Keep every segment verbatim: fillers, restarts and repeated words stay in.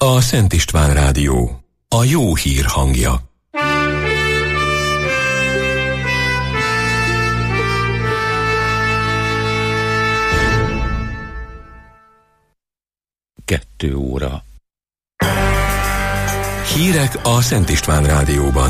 a Szent István Rádió, a jó hír hangja. Kettő óra. Hírek a Szent István Rádióban.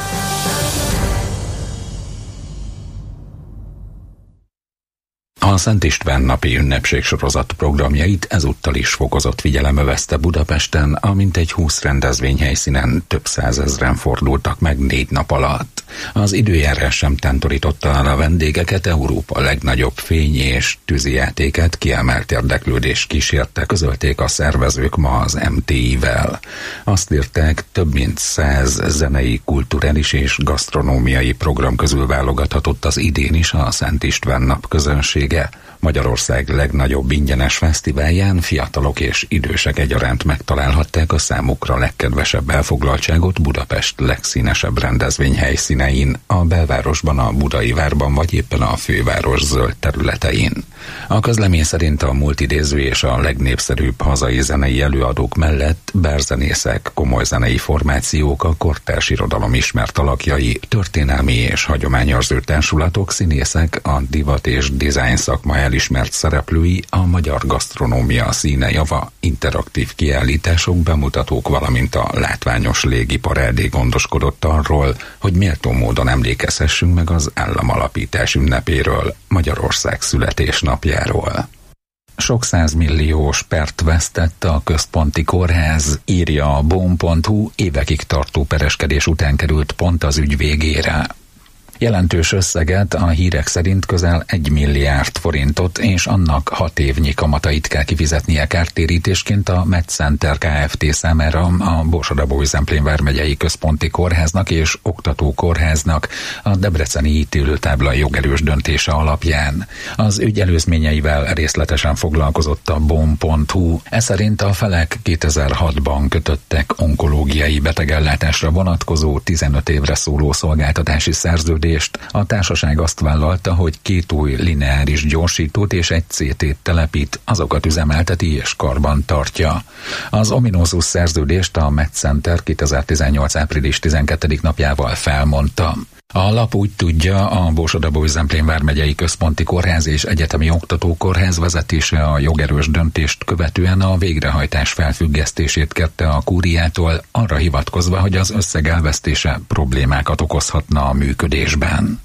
A Szent István napi ünnepségsorozat programjait ezúttal is fokozott figyelem övezte Budapesten, amint egy húsz rendezvényhelyszínen több százezren fordultak meg négy nap alatt. Az időjárás sem tántorította el a vendégeket, Európa legnagyobb fény- és tűzijátéket kiemelt érdeklődés kísérte, közölték a szervezők ma az em té i-vel. Azt írták, több mint száz zenei, kulturális és gasztronómiai program közül válogathatott az idén is a Szent István nap közönsége. Magyarország legnagyobb ingyenes fesztiválján fiatalok és idősek egyaránt megtalálhatták a számukra legkedvesebb elfoglaltságot Budapest legszínesebb rendezvényhelyszínein, a belvárosban, a Budai Várban vagy éppen a főváros zöld területein. A közlemény szerint a multidéző és a legnépszerűbb hazai zenei előadók mellett bárzenészek, komoly zenei formációk, a kortárs irodalom ismert alakjai, történelmi és hagyományőrző társulatok, színészek, a divat és design szakma elismert szereplői, a magyar gasztronómia színe java, interaktív kiállítások, bemutatók, valamint a látványos légiparádé gondoskodott arról, hogy méltó módon emlékezhessünk meg az államalapítás ünnepéről, Magyarország születésnapjáról. Sok százmilliós pert vesztett a központi kórház, írja a bom pont hu, évekig tartó pereskedés után került pont az ügy végére. Jelentős összeget, a hírek szerint közel egy milliárd forintot és annak hat évnyi kamatait kell kifizetnie kártérítésként a MedCenter Kft. Számára a Borsod-Abaúj-Zemplén vármegyei központi kórháznak és oktatókórháznak a debreceni ítélőtábla jogerős döntése alapján. Az ügy előzményeivel részletesen foglalkozott a bom pont hu. Ez szerint a felek kétezer-hatban kötöttek onkológiai betegellátásra vonatkozó tizenöt évre szóló szolgáltatási szerződést. A társaság azt vállalta, hogy két új lineáris gyorsítót és egy cé tét telepít, azokat üzemelteti és karban tartja. Az ominózus szerződést a MedCenter kétezer-tizennyolc április tizenkettedike napjával felmondta. A lap úgy tudja, a Borsod-Abaúj-Zemplén vármegyei központi kórház és egyetemi oktatókórház vezetése a jogerős döntést követően a végrehajtás felfüggesztését kérte a kúriától, arra hivatkozva, hogy az összeg elvesztése problémákat okozhatna a működésben.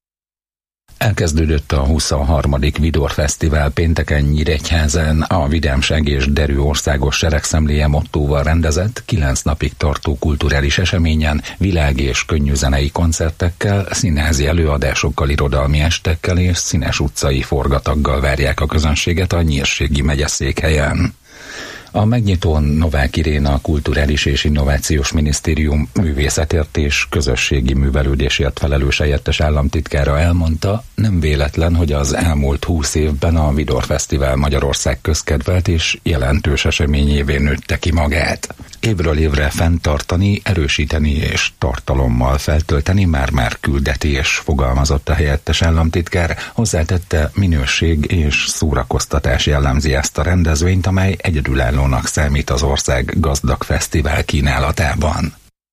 Elkezdődött a huszonharmadik Vidor Fesztivál pénteken Nyíregyházán, a Vidámság és Derű országos seregszemléje mottóval rendezett, kilenc napig tartó kulturális eseményen, világ- és könnyűzenei koncertekkel, színházi előadásokkal, irodalmi estekkel és színes utcai forgataggal várják a közönséget a Nyírségi megyeszékhelyen. A megnyitón Novák Iréna, a Kulturális és Innovációs Minisztérium művészetért és közösségi művelődésért felelős helyettes államtitkára elmondta, nem véletlen, hogy az elmúlt húsz évben a Vidor Fesztivál Magyarország közkedvelt és jelentős eseményévé nőtte ki magát. Évről évre fenntartani, erősíteni és tartalommal feltölteni már-már küldetés, fogalmazott a helyettes államtitkár, hozzátette, minőség és szórakoztatás jellemzi ezt a rendezvényt, amely egyedülállónak számít az ország gazdag fesztivál kínálatában.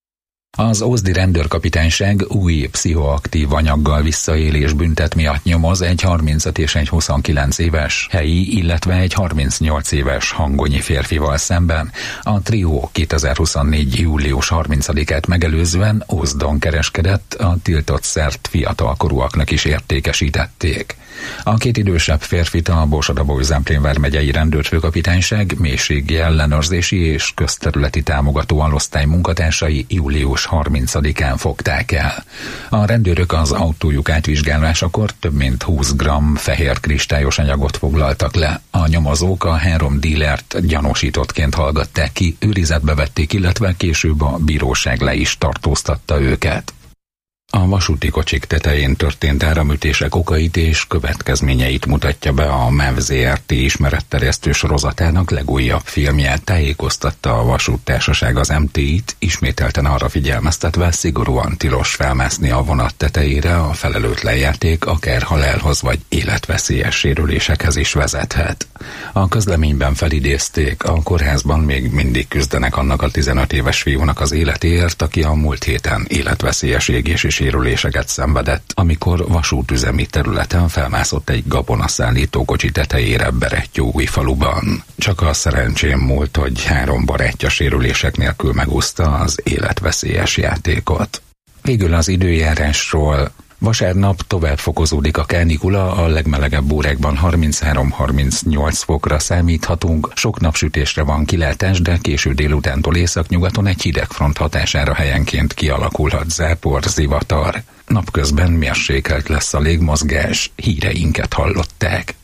Az ózdi rendőrkapitányság új pszichoaktív anyaggal visszaélés büntet miatt nyomoz egy harmincöt és egy huszonkilenc éves helyi, illetve egy harmincnyolc éves hangonyi férfival szemben. A trió kétezer-huszonnégy. július harmincadikát megelőzően Ózdon kereskedett, a tiltott szert fiatalkorúaknak is értékesítették. A két idősebb férfit a Borsod-Abaúj-Zemplén vármegyei rendőrfőkapitányság mélységi ellenőrzési és közterületi támogató alosztály munkatársai július harmincadikán fogták el. A rendőrök az autójuk átvizsgálásakor több mint húsz gramm fehér kristályos anyagot foglaltak le. A nyomozók a három dílert gyanúsítottként hallgatták ki, őrizetbe vették, illetve később a bíróság le is tartóztatta őket. A vasúti kocsik tetején történt áramütések okait és következményeit mutatja be a MÁV zé er té ismeretterjesztő sorozatának legújabb filmje. Tájékoztatta a vasúttársaság az em té í-t, ismételten arra figyelmeztetve, szigorúan tilos felmászni a vonat tetejére, a felelőtlen játék akár halálhoz vagy életveszélyes sérülésekhez is vezethet. A közleményben felidézték, a kórházban még mindig küzdenek annak a tizenöt éves fiúnak az életéért, aki a múlt héten életveszélyes égési sérüléseket szenvedett, amikor vasútüzemi területen felmászott egy gabonaszállító kocsi tetejére Berettyóújfaluban. Csak a szerencsém múlt, hogy három barátja sérülések nélkül megúszta az életveszélyes játékot. Végül az időjárásról. Vasárnap tovább fokozódik a kánikula, a legmelegebb órákban harminchárom-harmincnyolc fokra számíthatunk, sok napsütésre van kilátás, de késő délutántól északnyugaton egy hidegfront hatására helyenként kialakulhat zápor, zivatar. Napközben mérsékelt lesz a légmozgás, híreinket hallották.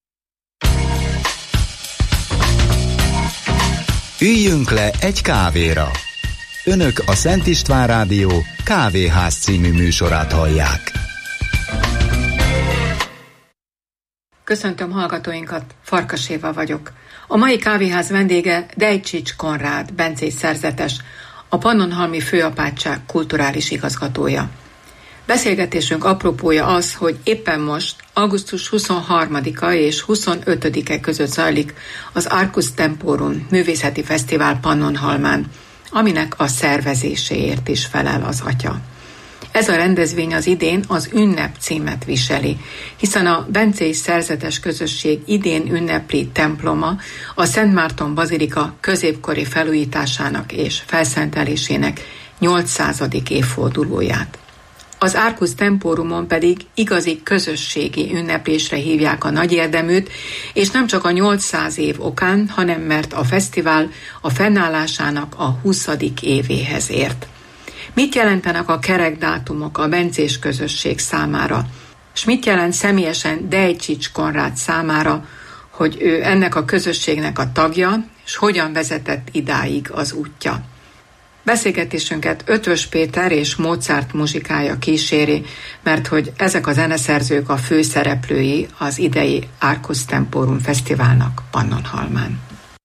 Üljünk le egy kávéra! Önök a Szent István Rádió Kávéház című műsorát hallják. Köszöntöm hallgatóinkat, Farkas Éva vagyok. A mai kávéház vendége Dejcsics Konrád, bencés szerzetes, a Pannonhalmi Főapátság kulturális igazgatója. Beszélgetésünk apropója az, hogy éppen most, augusztus huszonharmadika és huszonötödike között zajlik az Arcus Temporum művészeti fesztivál Pannonhalmán, aminek a szervezéséért is felel az atya. Ez a rendezvény az idén az ünnep címet viseli, hiszen a bencés szerzetes közösség idén ünnepli temploma a Szent Márton Bazilika középkori felújításának és felszentelésének nyolcszázadik évfordulóját. Az Arcus Temporumon pedig igazi közösségi ünneplésre hívják a nagy érdeműt, és nem csak a nyolcszáz év okán, hanem mert a fesztivál a fennállásának a huszadik évéhez ért. Mit jelentenek a kerek dátumok a bencés közösség számára? És mit jelent személyesen Dejcsics Konrád számára, hogy ő ennek a közösségnek a tagja, és hogyan vezetett idáig az útja? Beszélgetésünket Ötvös Péter és Mozart muzsikája kíséri, mert hogy ezek a zeneszerzők a főszereplői az idei Arcus Temporum Fesztiválnak Pannonhalmán.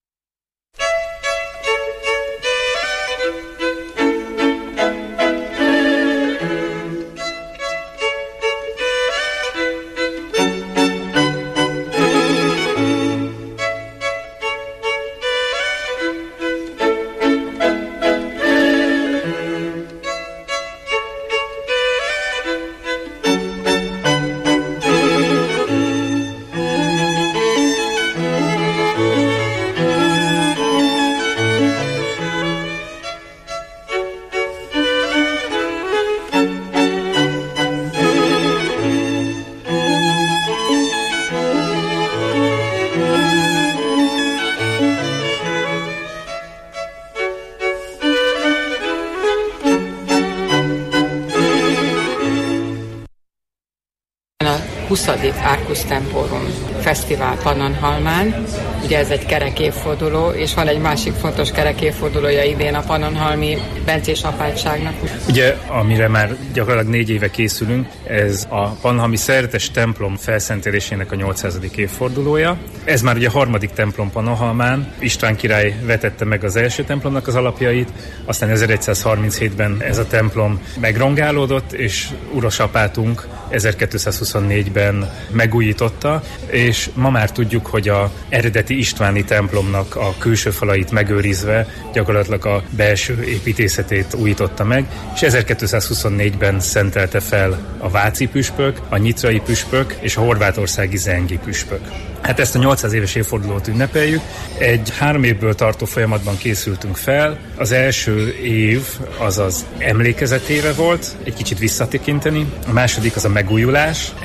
huszadik Arcus Temporum Fesztivál Pannonhalmán. Ugye ez egy kerek évforduló, és van egy másik fontos kerek évfordulója idén a pannonhalmi bencés apátságnak. Ugye, amire már gyakorlatilag négy éve készülünk, ez a pannonhalmi szerzetes templom felszentelésének a nyolcszázadik évfordulója. Ez már ugye a harmadik templom Pannonhalmán. István király vetette meg az első templomnak az alapjait, aztán ezeregyszázharminchétben ez a templom megrongálódott, és urosapátunk ezerkétszázhuszonnégyben megújította, és ma már tudjuk, hogy a eredeti istváni templomnak a külső falait megőrizve gyakorlatilag a belső építészetét újította meg, és ezerkétszázhuszonnégyben szentelte fel a váci püspök, a nyitrai püspök és a horvátországi zengi püspök. Hát ezt a nyolcszáz éves évfordulót ünnepeljük. Egy három évből tartó folyamatban készültünk fel. Az első év az az emlékezetéve volt, egy kicsit visszatekinteni. A második az a megújulás. Elmozdulni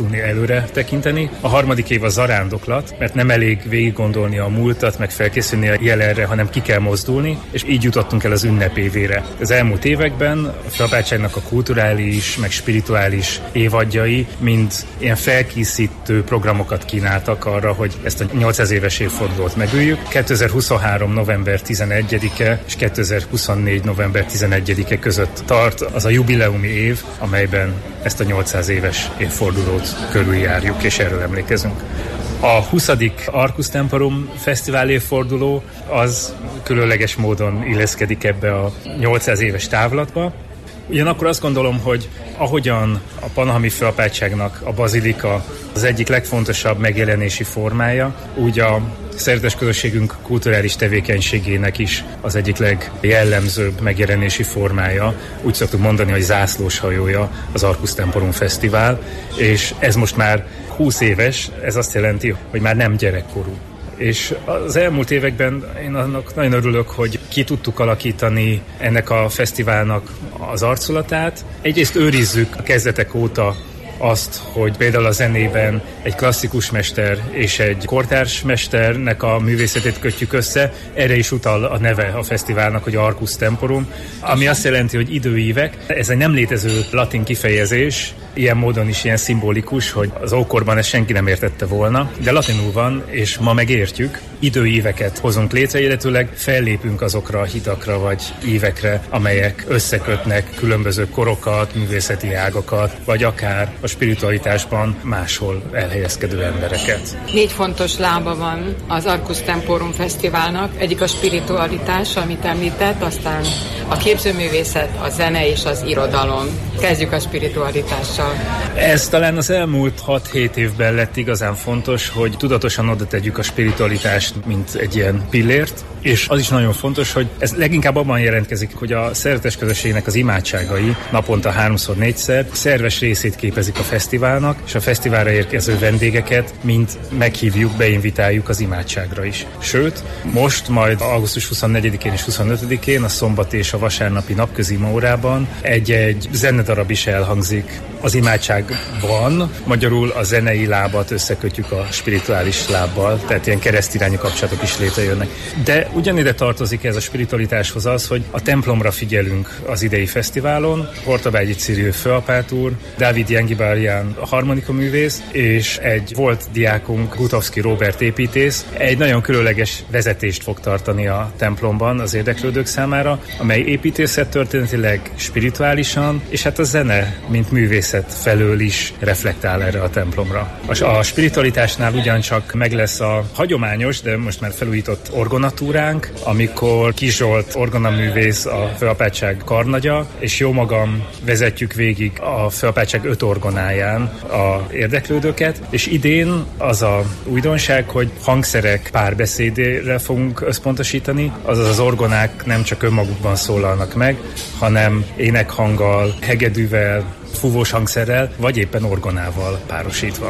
mozdulni, előre tekinteni. A harmadik év a zarándoklat, mert nem elég végig gondolni a múltat, meg felkészülni a jelenre, hanem ki kell mozdulni, és így jutottunk el az ünnepévére. Az elmúlt években a főapátságnak a kulturális, meg spirituális évadjai mind ilyen felkészítő programokat kínáltak arra, hogy ezt a nyolcszáz éves évfordulót megüljük. kétezer-huszonhárom. november tizenegyedike és kétezer-huszonnégy. november tizenegyedike között tart az a jubileumi év, amelyben ezt a nyolcszáz éves évfordulót körüljárjuk, és erről emlékezünk. A huszadik Arcus Temporum Fesztivál évforduló az különleges módon illeszkedik ebbe a nyolcszáz éves távlatba. Ugyanakkor azt gondolom, hogy ahogyan a pannonhalmi főapátságnak a bazilika az egyik legfontosabb megjelenési formája, úgy a szerzetes közösségünk kulturális tevékenységének is az egyik legjellemzőbb megjelenési formája. Úgy szoktuk mondani, hogy zászlós hajója az Arcus Temporum Fesztivál, és ez most már húsz éves, ez azt jelenti, hogy már nem gyerekkorú. És az elmúlt években én annak nagyon örülök, hogy ki tudtuk alakítani ennek a fesztiválnak az arculatát. Egyrészt őrizzük a kezdetek óta azt, hogy például a zenében egy klasszikus mester és egy kortárs mesternek a művészetét kötjük össze. Erre is utal a neve a fesztiválnak, hogy Arcus Temporum, ami azt jelenti, hogy időívek. Ez egy nem létező latin kifejezés, ilyen módon is ilyen szimbolikus, hogy az ókorban ezt senki nem értette volna, de latinul van, és ma megértjük. Időíveket hozunk létre, illetőleg fellépünk azokra a hitakra vagy évekre, amelyek összekötnek különböző korokat, művészeti ágakat, vagy akár a spiritualitásban máshol elhelyezkedő embereket. Négy fontos lába van az Arcus Temporum Fesztiválnak. Egyik a spiritualitás, amit említett, aztán a képzőművészet, a zene és az irodalom. Kezdjük a spiritualitással. Ez talán az elmúlt hat-hét évben lett igazán fontos, hogy tudatosan oda tegyük a spiritualitást, mint egy ilyen pillért, és az is nagyon fontos, hogy ez leginkább abban jelentkezik, hogy a szerzetes közösségnek az imádságai naponta háromszor, négyszer szerves részét képezik a fesztiválnak, és a fesztiválra érkező vendégeket mind meghívjuk, beinvitáljuk az imádságra is. Sőt, most majd augusztus huszonnegyedikén és huszonötödikén a szombat és a vasárnapi napközi órában egy-egy zenedarab is elhangzik az imádságban. Magyarul a zenei lábat összekötjük a spirituális lábbal, tehát ilyen keresztirányú kapcsolatok is létrejönnek. De ugyanide tartozik ez a spiritualitáshoz az, hogy a templomra figyelünk az idei fesztiválon. Hortobágyi Cirill főapát úr, Dávid Jengibárián a harmonikaművész, és egy volt diákunk, Gutovszki Róbert építész, egy nagyon különleges vezetést fog tartani a templomban az érdeklődők számára, amely építészettörténetileg, spirituálisan, és hát a zene, mint művészet felől is reflektál erre a templomra. A spiritualitásnál ugyancsak meg lesz a hagyományos, de most már felújított orgonatúránk, amikor Kis Zsolt orgonaművész a főapátság karnagya, és jó magam vezetjük végig a főapátság öt orgonáján a érdeklődőket, és idén az a újdonság, hogy hangszerek párbeszédére fogunk összpontosítani, azaz az orgonák nem csak önmagukban szólalnak meg, hanem énekhanggal, hegedűvel, fúvós hangszerrel, vagy éppen orgonával párosítva.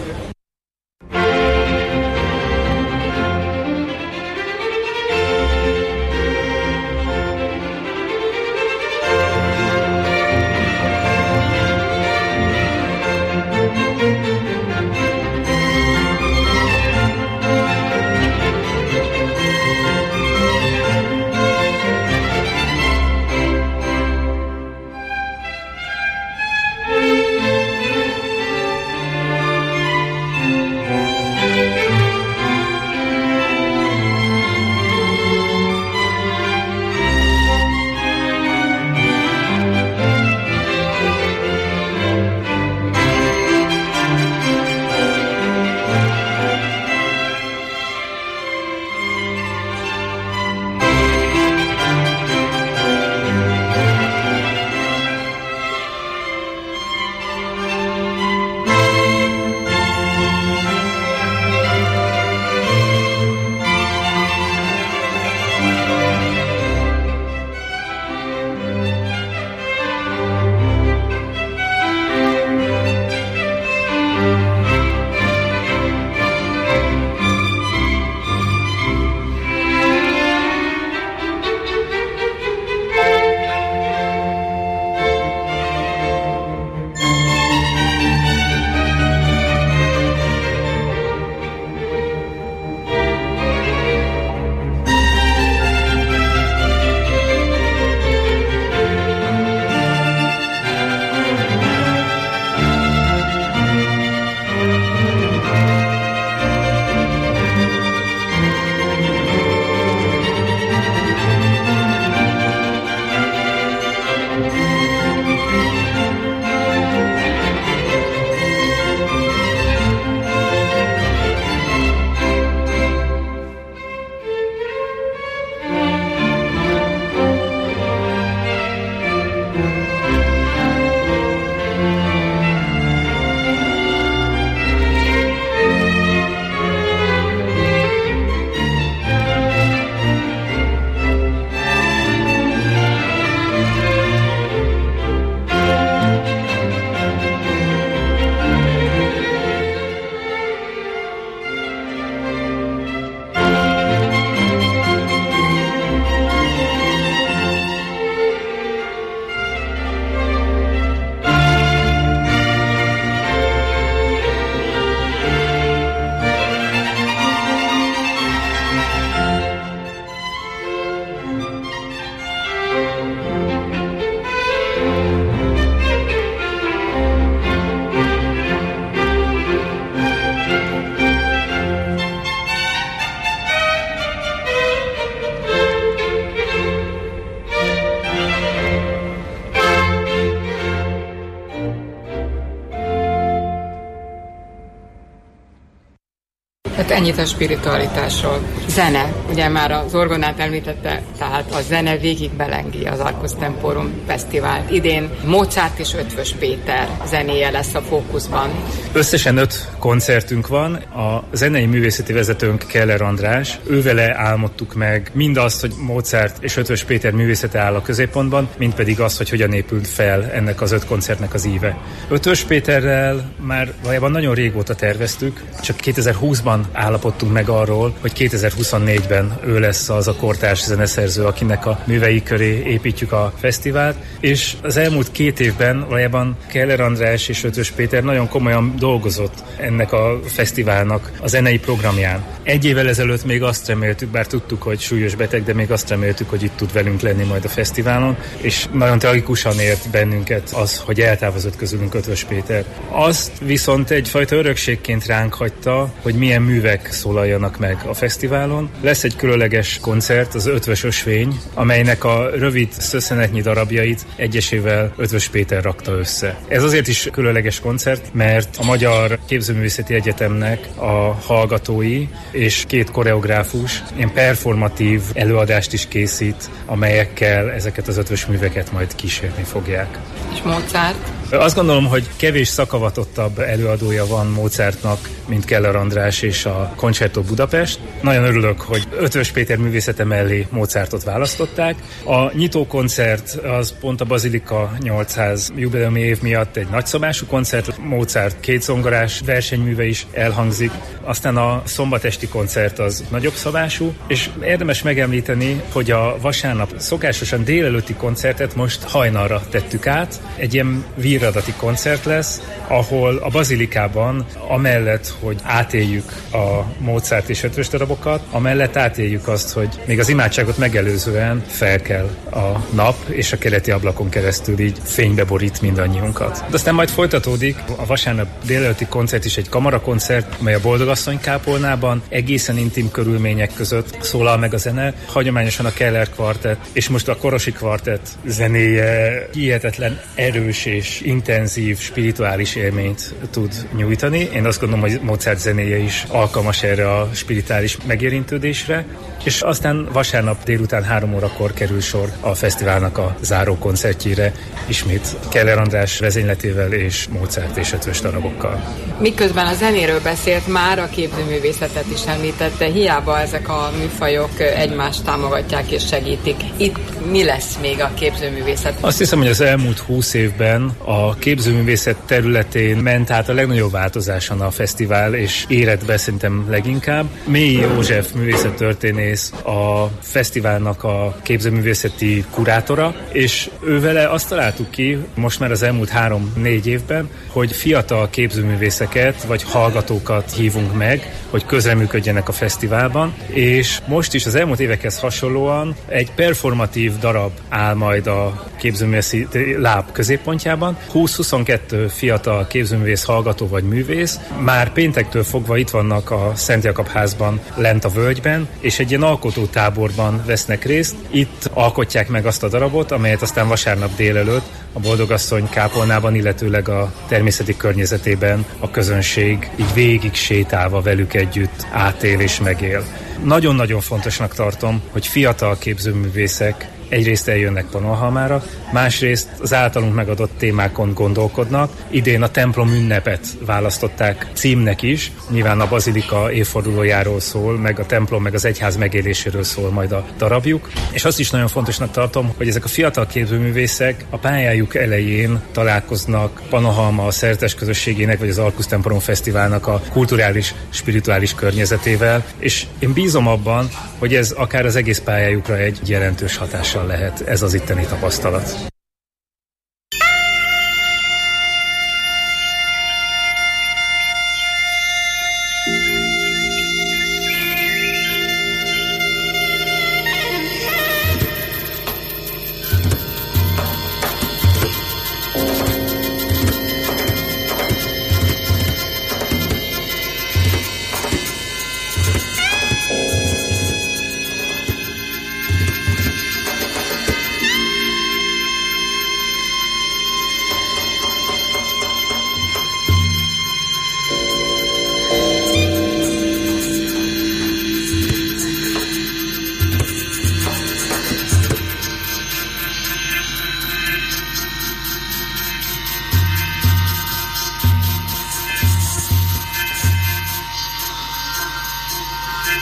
Hát ennyit a spiritualitásról. Zene, ugye már az orgonát említette, tehát a zene végig belengi az Arcus Temporum Fesztivált. Idén Mozart és Eötvös Péter zenéje lesz a fókuszban. Összesen öt koncertünk van. A zenei művészeti vezetőnk Keller András. Ővele álmodtuk meg mindazt, hogy Mozart és Eötvös Péter művészete áll a középpontban, mint pedig azt, hogy hogyan épült fel ennek az öt koncertnek az íve. Eötvös Péterrel már valójában nagyon régóta terveztük, csak kétezer-húszban állapodtunk meg arról, hogy kétezer-huszonnégyben ő lesz az a kortárs zeneszerző, akinek a művei köré építjük a fesztivált, és az elmúlt két évben valójában Keller András és Eötvös Péter nagyon komolyan dolgozott ennek a fesztiválnak a zenei programján. Egy évvel ezelőtt még azt reméltük, bár tudtuk, hogy súlyos beteg, de még azt reméltük, hogy itt tud velünk lenni majd a fesztiválon, és nagyon tragikusan ért bennünket az, hogy eltávozott közülünk Eötvös Péter. Azt viszont egyfajta örökségként ránk hagyta, hogy milyen művek szólaljanak meg a fesztiválon. Lesz egy különleges koncert, az Eötvös Ösvény, amelynek a rövid szösszenetnyi darabjait egyesével Eötvös Péter rakta össze. Ez azért is különleges koncert, mert a Magyar Képzőművészeti Egyetemnek a hallgatói és két koreográfus ilyen performatív előadást is készít, amelyekkel ezeket az ötvös műveket majd kísérni fogják. És Mozart? Azt gondolom, hogy kevés szakavatottabb előadója van Mozartnak, mint Keller András és a Concerto Budapest. Nagyon örülök, hogy Eötvös Péter művészete mellé Mozartot választották. A nyitókoncert az pont a Bazilika nyolcszáz jubileumi év miatt egy nagyszabású koncert, Mozart két zongorás versenyműve is elhangzik, aztán a szombatesti koncert az nagyobb szabású, és érdemes megemlíteni, hogy a vasárnap szokásosan délelőtti koncertet most hajnalra tettük át. Egy ilyen víradati koncert lesz, ahol a Bazilikában amellett, hogy átéljük a Mozart és Eötvös darabokat, amellett átéljük azt, hogy még az imádságot megelőzően felkel a nap, és a keleti ablakon keresztül így fénybe borít mindannyiunkat. De aztán majd folytatódik a vasárnap délelőtti koncert is egy kamarakoncert, mely a Boldogasszony kápolnában egészen intim körülmények között szólal meg a zene. Hagyományosan a Keller kvartett, és most a Korosi kvartett zenéje hihetetlen erős és intenzív, spirituális élményt tud nyújtani. Én azt gondolom, hogy Mozart zenéje is alkalmas erre a spirituális megérintődésre, és aztán vasárnap délután három órakor kerül sor a fesztiválnak a záró koncertjére, ismét Keller András vezényletével és Mozart és Eötvös darabokkal. Miközben a zenéről beszélt, már a képzőművészetet is említette, hiába ezek a műfajok egymást támogatják és segítik. Itt mi lesz még a képzőművészet? Azt hiszem, hogy az elmúlt húsz évben a képzőművészet területén ment át a legnagyobb változáson a fesztivál, és érett be szerintem leginkább. Mélyi József művészettörténész a fesztiválnak a képzőművészeti kurátora, és ővele azt találtuk ki, most már az elmúlt három-négy évben, hogy fiatal képzőművészeket vagy hallgatókat hívunk meg, hogy közreműködjenek a fesztiválban, és most is az elmúlt évekhez hasonlóan egy performatív darab áll majd a képzőművészeti láb középpontjában. húsz-huszonkettő fiatal képzőművész hallgató vagy művész már péntektől fogva itt vannak a Szent Jakab házban lent a völgyben, és egy ilyen alkotótáborban vesznek részt. Itt alkotják meg azt a darabot, amelyet aztán vasárnap délelőtt a Boldogasszony kápolnában, illetőleg a természeti környezetében a közönség így végig sétálva velük együtt átél és megél. Nagyon-nagyon fontosnak tartom, hogy fiatal képzőművészek egyrészt eljönnek Pannonhalmára, másrészt az általunk megadott témákon gondolkodnak. Idén a templom ünnepet választották címnek is, nyilván a Bazilika évfordulójáról szól, meg a templom, meg az egyház megéléséről szól majd a darabjuk. És azt is nagyon fontosnak tartom, hogy ezek a fiatal képzőművészek a pályájuk elején találkoznak Pannonhalma a szerzetes közösségének, vagy az Arcus Temporum Fesztiválnak a kulturális, spirituális környezetével, és én bízom abban, hogy ez akár az egész pályájukra egy jelentős hatással lehet ez az itteni tapasztalat.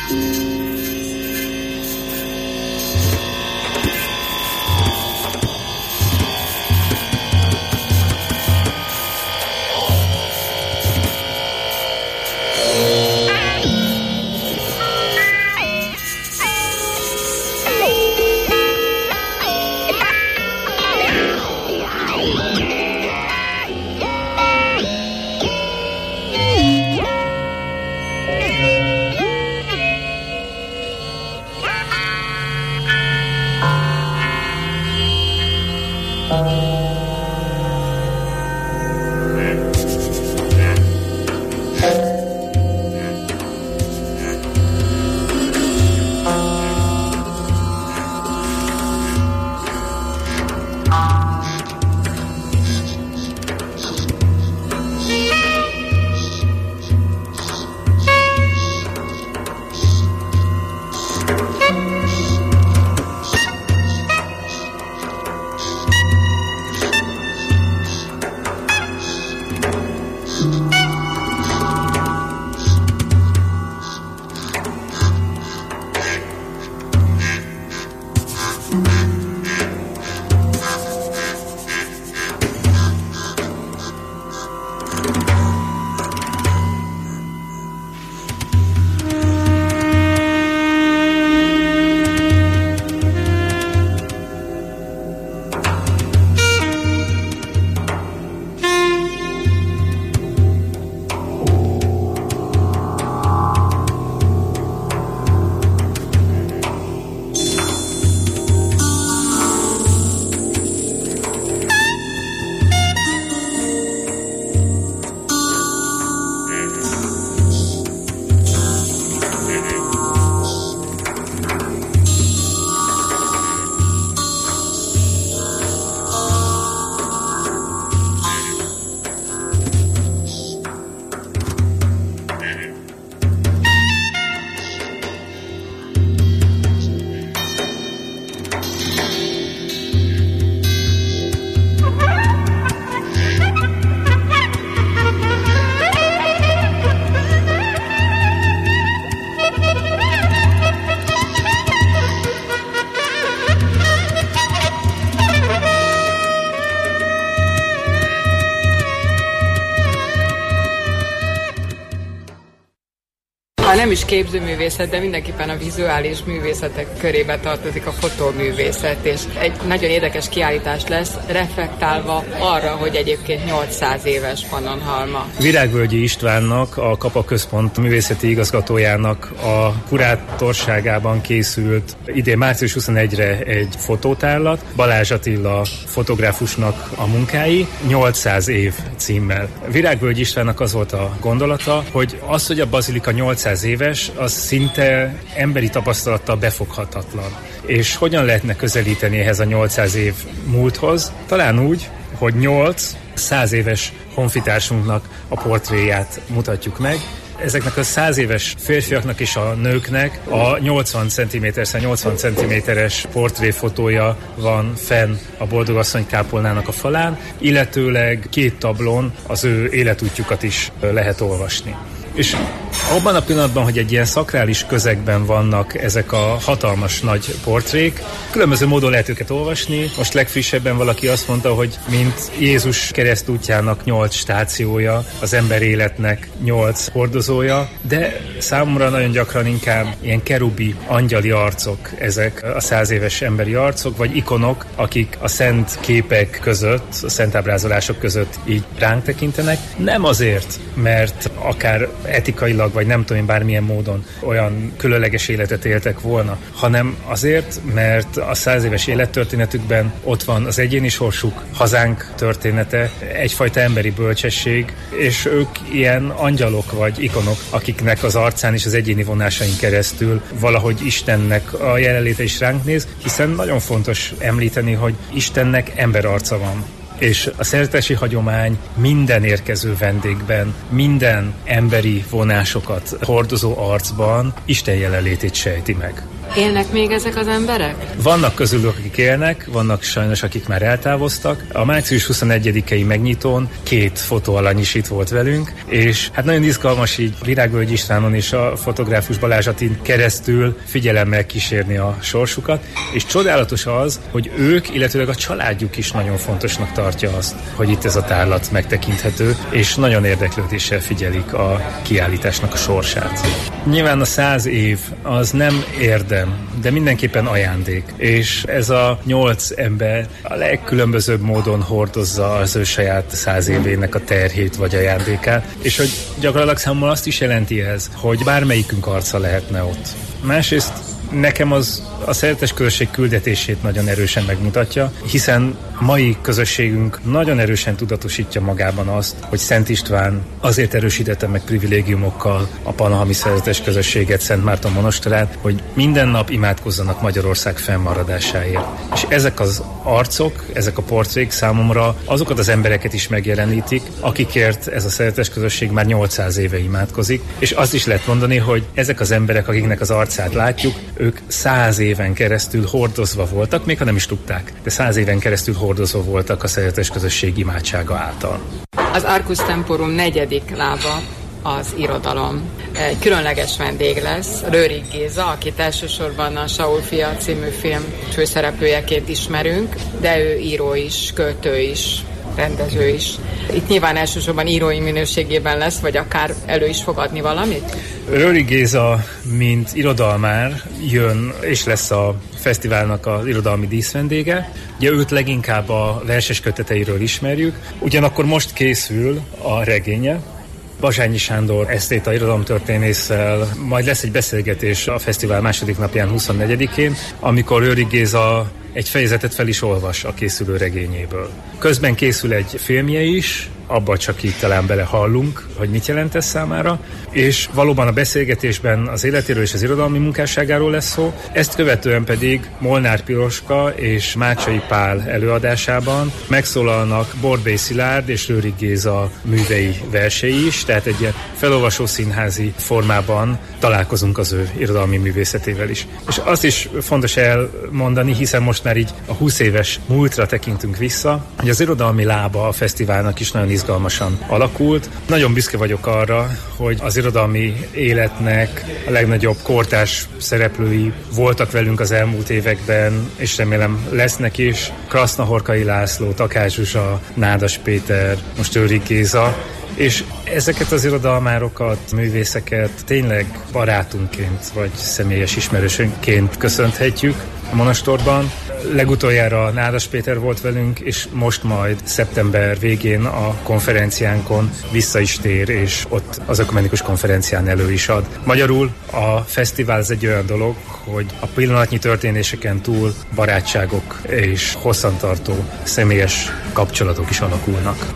Nem is képzőművészet, de mindenképpen a vizuális művészetek körébe tartozik a fotóművészet, és egy nagyon érdekes kiállítás lesz, reflektálva arra, hogy egyébként nyolcszáz éves Pannonhalma. Virágvölgyi Istvánnak, a Kapa Központ művészeti igazgatójának a kurátorságában készült idén március huszonegyedikére egy fotótárlat, Balázs Attila fotográfusnak a munkái, nyolcszáz év címmel. Virágvölgyi Istvánnak az volt a gondolata, hogy az, hogy a bazilika nyolcszáz éves, az szinte emberi tapasztalattal befoghatatlan. És hogyan lehetne közelíteni ehhez a nyolcszáz év múlthoz? Talán úgy, hogy nyolc száz éves honfitársunknak a portréját mutatjuk meg. Ezeknek a száz éves férfiaknak és a nőknek a nyolcvan centiméter nyolcvan centiméteres portréfotója van fenn a Boldogasszony kápolnának a falán, illetőleg két tablón az ő életútjukat is lehet olvasni. És abban a pillanatban, hogy egy ilyen szakrális közegben vannak ezek a hatalmas nagy portrék, különböző módon lehet őket olvasni. Most legfrissebben valaki azt mondta, hogy mint Jézus keresztútjának nyolc stációja, az ember életnek nyolc hordozója, de számomra nagyon gyakran inkább ilyen kerubi, angyali arcok ezek a száz éves emberi arcok, vagy ikonok, akik a szent képek között, a szent ábrázolások között így ránk tekintenek. Nem azért, mert akár etikailag, vagy nem tudom én bármilyen módon olyan különleges életet éltek volna, hanem azért, mert a száz éves élettörténetükben ott van az egyéni sorsuk, hazánk története, egyfajta emberi bölcsesség, és ők ilyen angyalok vagy ikonok, akiknek az arcán és az egyéni vonásain keresztül valahogy Istennek a jelenléte is ránk néz, hiszen nagyon fontos említeni, hogy Istennek emberarca van. És a szerzetesi hagyomány minden érkező vendégben, minden emberi vonásokat hordozó arcban Isten jelenlétét sejti meg. Élnek még ezek az emberek? Vannak közülük, akik élnek, vannak sajnos, akik már eltávoztak. A március huszonegyedikei megnyitón két fotóalany is itt volt velünk, és hát nagyon izgalmas így Virágvölgy Istvánon és a fotográfus Balázs Attin keresztül figyelemmel kísérni a sorsukat, és csodálatos az, hogy ők, illetőleg a családjuk is nagyon fontosnak tartja azt, hogy itt ez a tárlat megtekinthető, és nagyon érdeklődéssel figyelik a kiállításnak a sorsát. Nyilván a száz év az nem érdem, de mindenképpen ajándék, és ez a nyolc ember a legkülönbözőbb módon hordozza az ő saját száz évének a terhét vagy ajándékát, és hogy gyakorlatilag számomra azt is jelenti ez, hogy bármelyikünk arca lehetne ott. Másrészt nekem az a szeretes közösség küldetését nagyon erősen megmutatja, hiszen a mai közösségünk nagyon erősen tudatosítja magában azt, hogy Szent István azért erősítette meg privilégiumokkal a pannonhalmi szeretes közösséget Szent Márton monostorán, hogy minden nap imádkozzanak Magyarország fennmaradásáért. És ezek az arcok, ezek a portrék számomra azokat az embereket is megjelenítik, akikért ez a szeretes közösség már nyolcszáz éve imádkozik, és azt is lehet mondani, hogy ezek az emberek, akiknek az arcát látjuk, ők száz éven keresztül hordozva voltak, még ha nem is tudták, de száz éven keresztül hordozva voltak a szeretes közösség imádsága által. Az Arcus Temporum negyedik lába az irodalom. Egy különleges vendég lesz, Rőrig Géza, akit elsősorban a Saul fia című film főszereplőjeként ismerünk, de ő író is, költő is, rendező is. Itt nyilván elsősorban írói minőségében lesz, vagy akár elő is fog adni valamit? Rőrig Géza, mint irodalmár jön, és lesz a fesztiválnak az irodalmi díszvendége. Ugye őt leginkább a verses köteteiről ismerjük, ugyanakkor most készül a regénye. Bazsányi Sándor esztéta irodalomtörténésszel, majd lesz egy beszélgetés a fesztivál második napján, huszonnegyedikén, amikor Rőrig Géza egy fejezetet fel is olvas a készülő regényéből. Közben készül egy filmje is, abba csak így talán belehallunk, hogy mit jelent ez számára, és valóban a beszélgetésben az életéről és az irodalmi munkásságáról lesz szó, ezt követően pedig Molnár Piroska és Mácsai Pál előadásában megszólalnak Borbély Szilárd és Rőrig Géza művei, versei is, tehát egy ilyen felolvasó színházi formában találkozunk az ő irodalmi művészetével is. És azt is fontos elmondani, hiszen most már így a húsz éves múltra tekintünk vissza, hogy az irodalmi lába a fesztiválnak is nagyon izgalmasan alakult. Nagyon büszke vagyok arra, hogy az irodalmi életnek a legnagyobb kortárs szereplői voltak velünk az elmúlt években, és remélem lesznek is. Krasznahorkai László, Takács Zsuzsa, Nádas Péter, most Rőrig Géza, és ezeket az irodalmárokat, művészeket tényleg barátunkként vagy személyes ismerősönként köszönhetjük a monostorban. Legutoljára Nádas Péter volt velünk, és most majd szeptember végén a konferenciánkon vissza is tér, és ott az ökumenikus konferencián elő is ad. Magyarul a fesztivál ez egy olyan dolog, hogy a pillanatnyi történéseken túl barátságok és hosszantartó személyes kapcsolatok is alakulnak.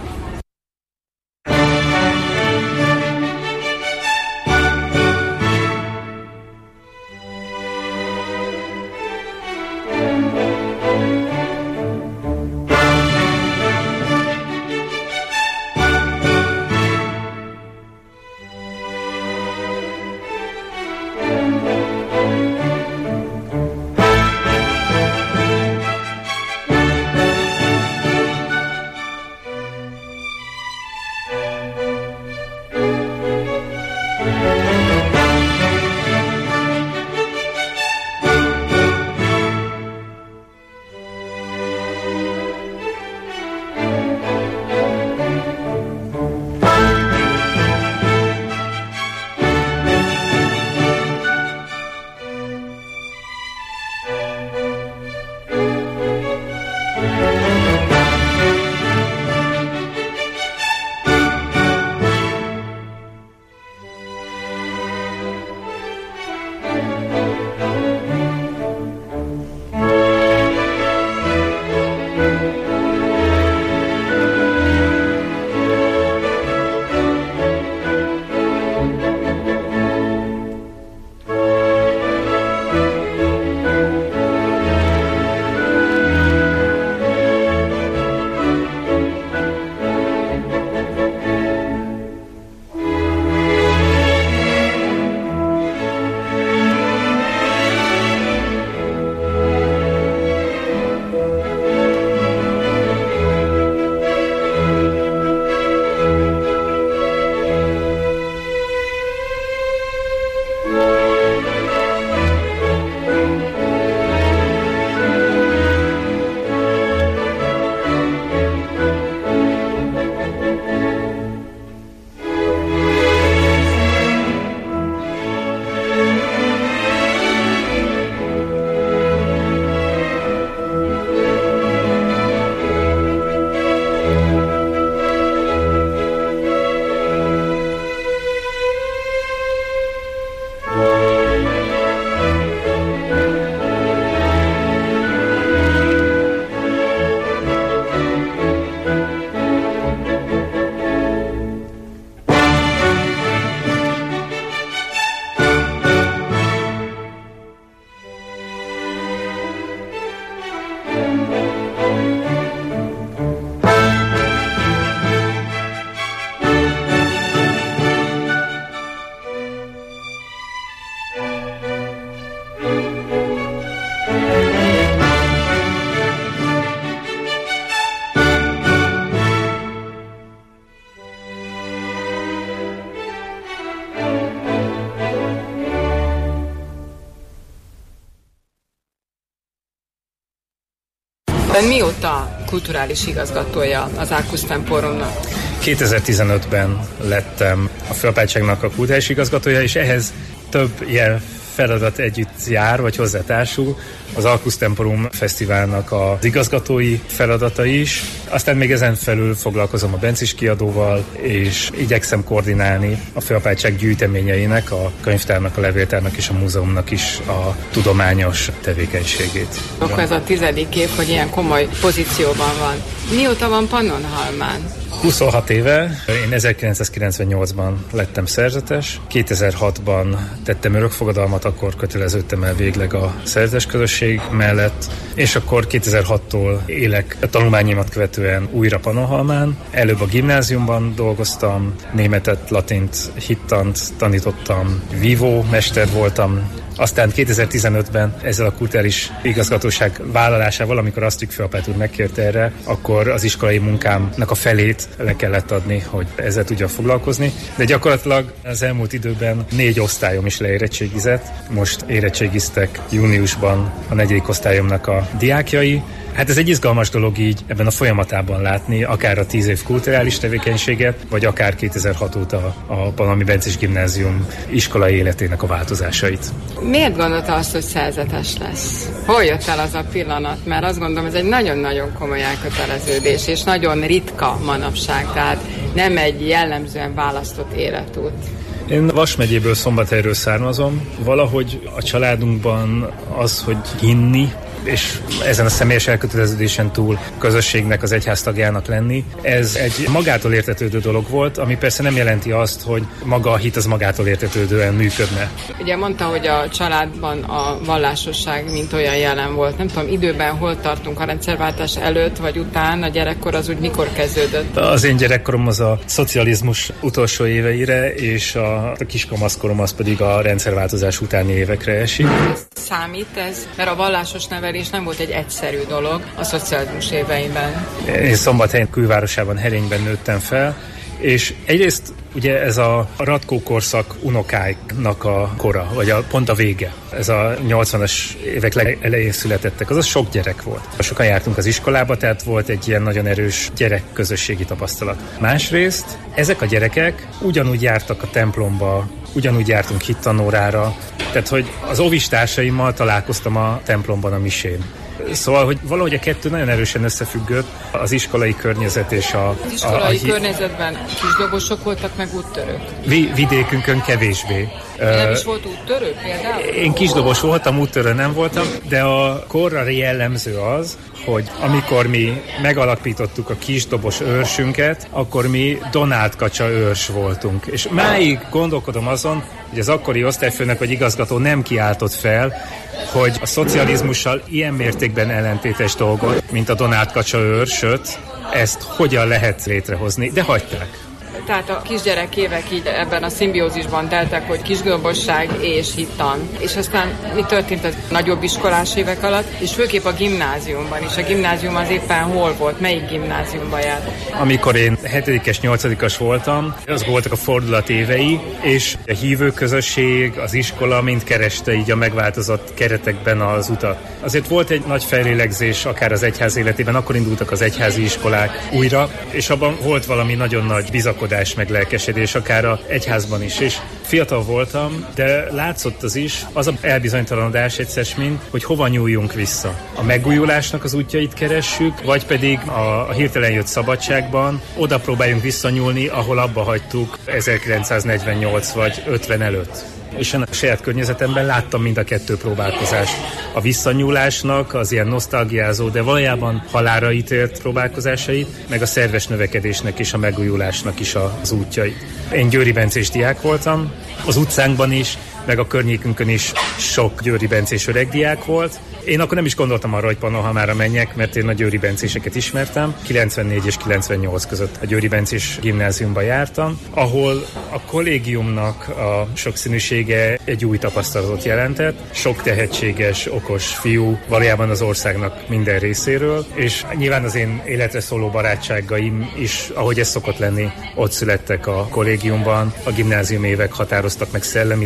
Ön mióta kulturális igazgatója az Arcus Temporumnak? kétezer-tizenötben lettem a főapátságnak a kulturális igazgatója, és ehhez több ilyen feladat együtt jár, vagy hozzátársul. Az Arcus Temporum Fesztiválnak az igazgatói feladata is. Aztán még ezen felül foglalkozom a Bencis kiadóval, és igyekszem koordinálni a főapátság gyűjteményeinek, a könyvtárnak, a levéltárnak és a múzeumnak is a tudományos tevékenységét. Akkor ez a tizedik év, hogy ilyen komoly pozícióban van. Mióta van Pannonhalmán? huszonhat éve, én ezerkilencszázkilencvennyolcban lettem szerzetes, kétezer-hatban tettem örökfogadalmat, akkor köteleződtem el végleg a szerzetes közösség mellett, és akkor kétezer-hattól élek a tanulmányimat követően újra Pannonhalmán. Előbb a gimnáziumban dolgoztam, németet, latint, hittant tanítottam, vívó mester voltam, aztán kétezer-tizenötben ezzel a kulturális igazgatóság vállalásával, amikor azt főapát úr megkérte erre, akkor az iskolai munkámnak a felét le kellett adni, hogy ezzel tudja foglalkozni. De gyakorlatilag az elmúlt időben négy osztályom is leérettségizett. Most érettségiztek júniusban a negyedik osztályomnak a diákjai. Hát ez egy izgalmas dolog így ebben a folyamatában látni, akár a tíz év kulturális tevékenységet, vagy akár kétezer-hat óta a Pannonhalmi Bencés Gimnázium iskolai életének a változásait. Miért gondolta azt, hogy szerzetes lesz? Hol jött el az a pillanat? Mert azt gondolom, ez egy nagyon-nagyon komoly elköteleződés, és nagyon ritka manapság, tehát nem egy jellemzően választott életút. Én Vas megyéből, Szombathelyről származom. Valahogy a családunkban az, hogy hinni, és ezen a személyes elköteleződésen túl közösségnek, az egyház tagjának lenni, ez egy magától értetődő dolog volt, ami persze nem jelenti azt, hogy maga a hit az magától értetődően működne. Ugye mondta, hogy a családban a vallásosság mint olyan jelen volt. Nem tudom, időben hol tartunk, a rendszerváltás előtt vagy után, a gyerekkor az úgy mikor kezdődött? Az én gyerekkorom az a szocializmus utolsó éveire, és a, a kiskamaszkorom az pedig a rendszerváltozás utáni évekre esik. Számít ez? Mert a vallásos nevelés nem volt egy egyszerű dolog a szocializmus éveiben. Én Szombathelyen külvárosában, Herényben nőttem fel, és egyrészt ugye ez a Ratkó korszak unokáiknak a kora, vagy a, pont a vége. Ez a nyolcvanas évek elején születettek, az a sok gyerek volt. Sokan jártunk az iskolába, tehát volt egy ilyen nagyon erős gyerekközösségi tapasztalat. Másrészt ezek a gyerekek ugyanúgy jártak a templomba, ugyanúgy jártunk hittanórára, tehát hogy az óvistársaimmal találkoztam a templomban a misén. Szóval, hogy valahogy a kettő nagyon erősen összefüggött, az iskolai környezet és a... Az iskolai a, a, környezetben kisdobosok voltak, meg úttörők? Vi, vidékünkön kevésbé. Nem is volt úttörő például? Én kisdobos voltam, úttörő nem voltam, de a korra jellemző az, hogy amikor mi megalapítottuk a kisdobos őrsünket, akkor mi Donált Kacsa őrs voltunk. És máig gondolkodom azon, hogy az akkori osztályfőnök vagy igazgató nem kiáltott fel, hogy a szocializmussal ilyen mértékben ellentétes dolgot, mint a Donált Kacsa őrsöt, ezt hogyan lehet létrehozni, de hagyták. Tehát a kisgyerek évek így ebben a szimbiózisban teltek, hogy kisdobosság és hittan. És aztán mi történt a nagyobb iskolás évek alatt, és főképp a gimnáziumban is. A gimnázium az éppen hol volt? Melyik gimnáziumban járt? Amikor én hetedikes, nyolcadikas voltam, az voltak a fordulat évei, és a hívő közösség, az iskola mind kereste így a megváltozott keretekben az utat. Azért volt egy nagy fellélegzés akár az egyház életében, akkor indultak az egyházi iskolák újra, és abban volt valami nagyon nagy bizakodás, meg lelkesedés, akár az egyházban is. És fiatal voltam, de látszott az is, az a elbizonytalanodás egyszer mind, hogy hova nyúljunk vissza. A megújulásnak az útjait keressük, vagy pedig a, a hirtelen jött szabadságban oda próbáljunk visszanyúlni, ahol abba hagytuk ezerkilencszáznegyvennyolc vagy ötven előtt. És a saját környezetemben láttam mind a kettő próbálkozást. A visszanyúlásnak, az ilyen nosztalgiázó, de valójában halálra ítélt próbálkozásait, meg a szerves növekedésnek és a megújulásnak is az útjait. Én győri bencés diák voltam, az utcánkban is, meg a környékünkön is sok győri bencés öreg diák volt. Én akkor nem is gondoltam arra, hogy Pannonhalmára menjek, mert én a győri bencéseket ismertem. kilencvennégy és kilencvennyolc között a győri bencés gimnáziumba jártam, ahol a kollégiumnak a sokszínűsége egy új tapasztalatot jelentett. Sok tehetséges, okos fiú, valójában az országnak minden részéről, és nyilván az én életre szóló barátságaim is, ahogy ez szokott lenni, ott születtek a kollégiumban. A gimnázium évek határoztak meg szellemileg,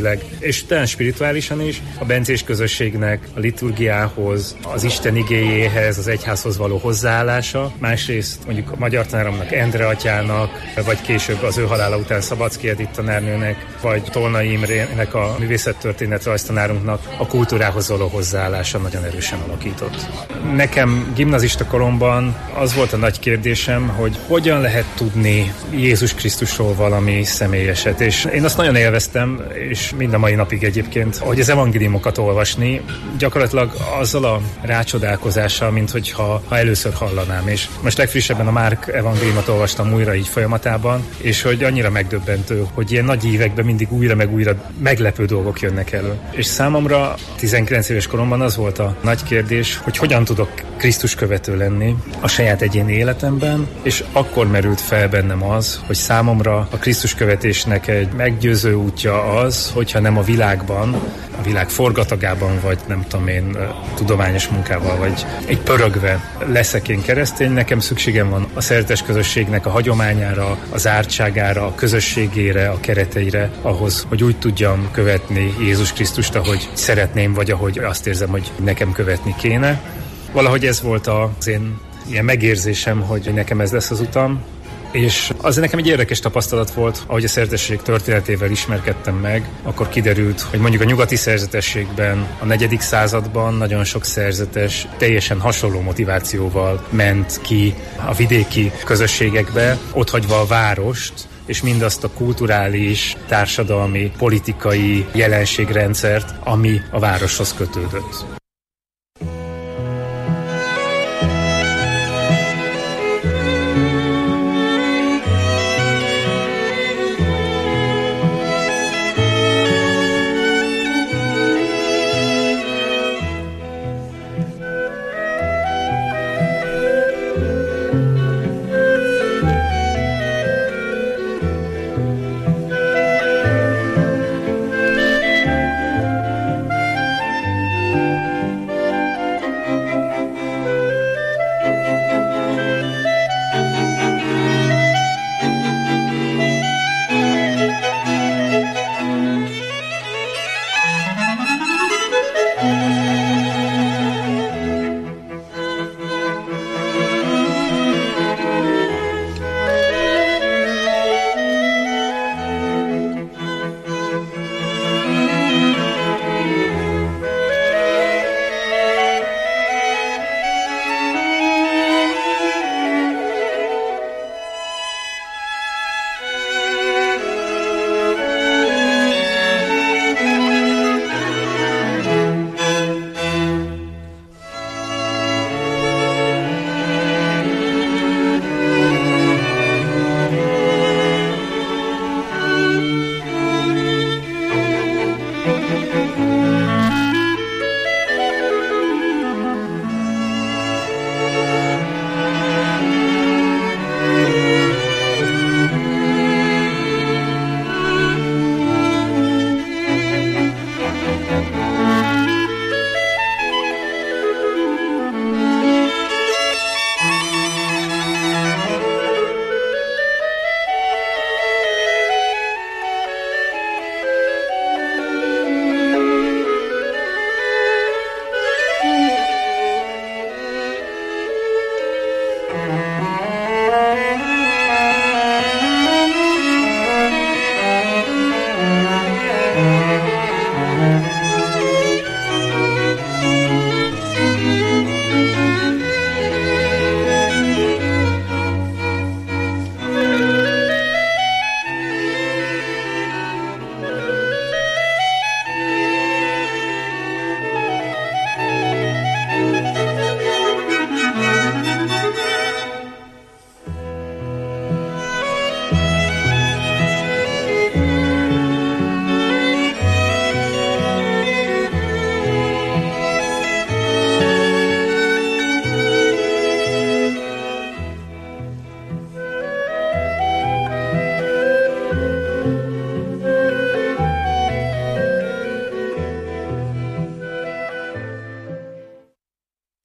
és talán spirituálisan is a bencés közösségnek a liturgiához, az Isten igéjéhez, az egyházhoz való hozzáállása. Másrészt mondjuk a magyar tanáromnak, Endre atyának, vagy később az ő halála után Szabadszky Edith tanárnőnek, vagy Tolnai Imrének, a művészettörténet rajztanárunknak a kultúrához való hozzáállása nagyon erősen alakított. Nekem gimnazista koromban az volt a nagy kérdésem, hogy hogyan lehet tudni Jézus Krisztusról valami személyeset, és én azt nagyon élveztem, és mind a mai napig egyébként, hogy az evangéliumokat olvasni, gyakorlatilag azzal a rácsodálkozással, mint hogyha ha először hallanám, és most legfrissebben a Márk evangéliumot olvastam újra így folyamatában, és hogy annyira megdöbbentő, hogy ilyen nagy években mindig újra meg újra meglepő dolgok jönnek elő. És számomra tizenkilenc éves koromban az volt a nagy kérdés, hogy hogyan tudok Krisztus követő lenni a saját egyéni életemben, és akkor merült fel bennem az, hogy számomra a Krisztus követésnek egy meggyőző útja az, hogyha nem a világban, a világ forgatagában, vagy nem tudom én, tudományos munkával, vagy egy pörögve leszek én keresztény, nekem szükségem van a szeretes közösségnek a hagyományára, az ártságára, a közösségére, a kereteire, ahhoz, hogy úgy tudjam követni Jézus Krisztust, ahogy szeretném, vagy ahogy azt érzem, hogy nekem követni kéne. Valahogy ez volt az én ilyen megérzésem, hogy nekem ez lesz az utam, és az nekem egy érdekes tapasztalat volt, ahogy a szerzetesség történetével ismerkedtem meg, akkor kiderült, hogy mondjuk a nyugati szerzetességben a negyedik században nagyon sok szerzetes teljesen hasonló motivációval ment ki a vidéki közösségekbe, otthagyva a várost, és mindazt a kulturális, társadalmi, politikai jelenségrendszert, ami a városhoz kötődött.